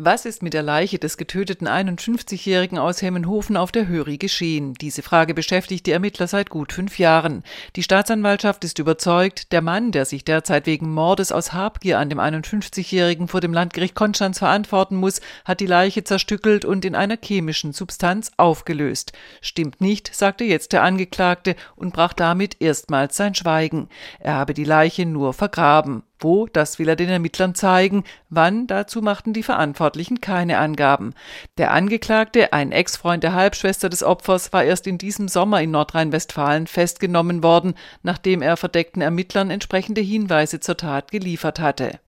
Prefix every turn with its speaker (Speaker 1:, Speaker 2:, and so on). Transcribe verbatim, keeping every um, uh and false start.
Speaker 1: Was ist mit der Leiche des getöteten einundfünfzigjährigen aus Hemmenhofen auf der Höri geschehen? Diese Frage beschäftigt die Ermittler seit gut fünf Jahren. Die Staatsanwaltschaft ist überzeugt, der Mann, der sich derzeit wegen Mordes aus Habgier an dem einundfünfzigjährigen vor dem Landgericht Konstanz verantworten muss, hat die Leiche zerstückelt und in einer chemischen Substanz aufgelöst. Stimmt nicht, sagte jetzt der Angeklagte und brach damit erstmals sein Schweigen. Er habe die Leiche nur vergraben. Wo, das will er den Ermittlern zeigen. Wann, dazu machten die Verantwortlichen keine Angaben. Der Angeklagte, ein Ex-Freund der Halbschwester des Opfers, war erst in diesem Sommer in Nordrhein-Westfalen festgenommen worden, nachdem er verdeckten Ermittlern entsprechende Hinweise zur Tat geliefert hatte.